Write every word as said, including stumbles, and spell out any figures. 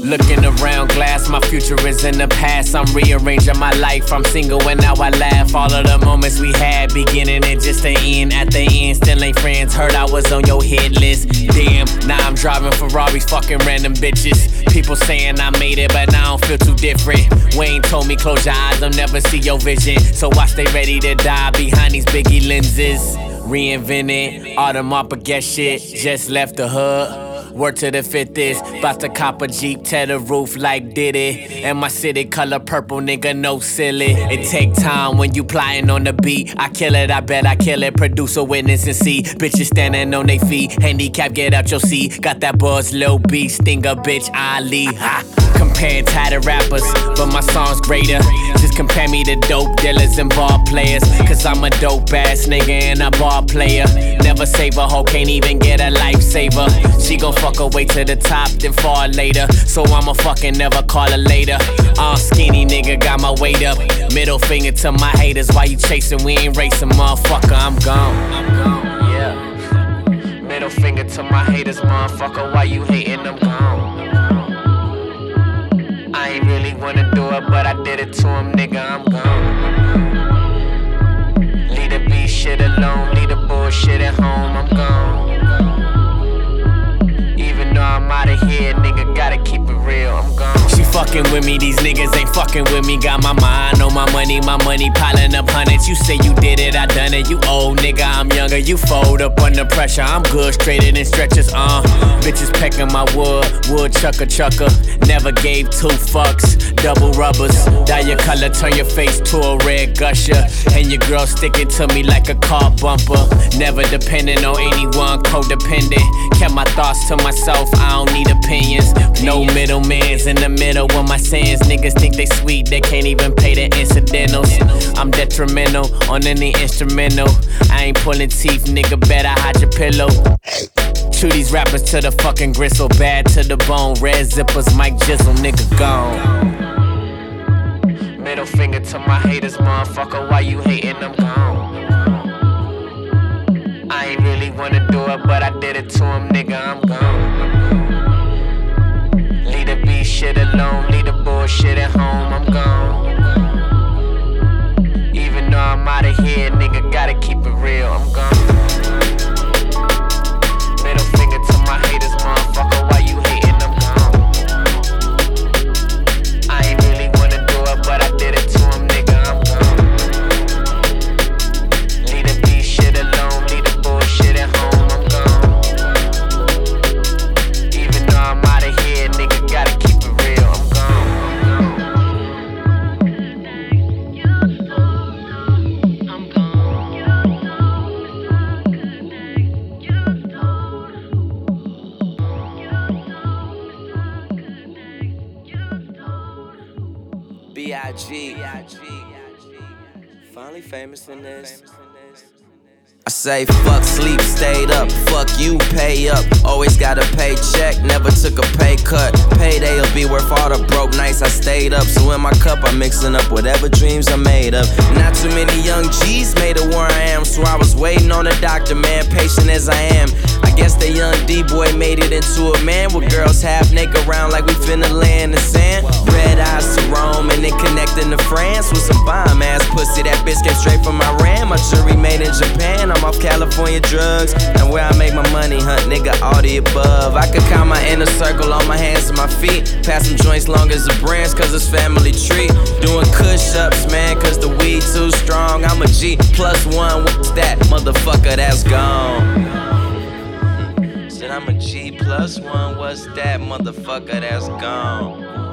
Looking around glass, my future is in the past. I'm rearranging my life, I'm single and now I laugh. All of the moments we had, beginning and just the end. At the end, still ain't friends, heard I was on your hit list. Damn, now I'm driving Ferraris, fucking random bitches. People saying I made it, but now I don't feel too different. Wayne told me close your eyes, they'll never see your vision. So I stay ready to die behind these Biggie lenses. Reinvented, all the mopper get shit, just left the hood. Word to the fifth is, bout to cop a Jeep, tear the roof like Diddy. And my city color purple, nigga, no silly. It take time when you plotting on the beat. I kill it, I bet I kill it. Producer, witness, and see. Bitches standing on they feet. Handicap, get out your seat. Got that buzz, Lil B, stinger, bitch, Ali. Ha. Comparing tighter rappers, but my song's greater. Just compare me to dope dealers and ball players. Cause I'm a dope ass nigga and a ball player. Never save a hoe, can't even get a lifesaver. She gon' fuck her way to the top, then fall later. So I'ma fucking never call her later. Uh, skinny nigga got my weight up. Middle finger to my haters, why you chasing? We ain't racing, motherfucker, I'm gone. I'm gone, yeah. Middle finger to my haters, motherfucker, why you hating? I'm gone. I ain't really wanna do it, but I did it to him, nigga, I'm gone. Leave the beat shit alone, leave the bullshit at home, I'm gone. Even though I'm outta here, nigga, gotta keep it real, I'm gone. She fucking with me, these niggas ain't fucking with me. Got my mind on my money, my money piling up hundreds. You say you did it, I done it. You old nigga, I'm younger. You fold up under pressure, I'm good, straighter than stretchers, uh bitches pecking my wood, wood chucker chucker. Never gave two fucks, double rubbers. Dye your color, turn your face to a red gusher. And your girl sticking to me like a car bumper. Never depending on anyone, codependent. Kept my thoughts to myself, I don't need opinions. No middlemans in the middle of my sins. Niggas think they sweet, they can't even pay the incidentals. I'm detrimental on any instrumental. I ain't pulling teeth, nigga, better hide your pillow. Chew these rappers to the fucking gristle, bad to the bone. Red zippers, Mike Jizzle, nigga gone. Middle finger to my haters, motherfucker, why you hating? I'm gone. I ain't really wanna do it, but I did it to him, nigga, I'm gone. Leave the beat shit alone, leave the bullshit at home, I'm gone. Even though I'm outta here, nigga, gotta keep it real, I'm gone. Middle finger to my haters, motherfucker, why you hating? I'm gone. I ain't really wanna do it, but I did it to him, nigga, I'm gone. Leave the beat shit alone, leave the bullshit at home, I'm gone. Even though I'm outta here, nigga, gotta keep it real, I'm gone. I'm B I G Finally famous in this. I say fuck sleep, stayed up, fuck you, pay up. Always got a paycheck, never took a pay cut. Payday'll be worth all the broke nights I stayed up. So in my cup I'm mixing up whatever dreams I made up. Not too many young G's made it where I am, so I was waiting on a doctor, man, patient as I am. I guess the young D-boy made it into a man, with girls half naked around like we finna lay in the sand. Red eyes to Rome and then connecting to France with some bomb ass pussy. That bitch came straight from Iran. My jewelry made in Japan. I'm off California drugs, and where I make my money, hunt, nigga, all the above. I could count my inner circle on my hands and my feet. Pass some joints long as the brands, cause it's family tree. Doing push-ups, man, cause the weed too strong. I'm a G plus one, what's that? Motherfucker, that's gone. Said I'm a G plus one, what's that? Motherfucker, that's gone.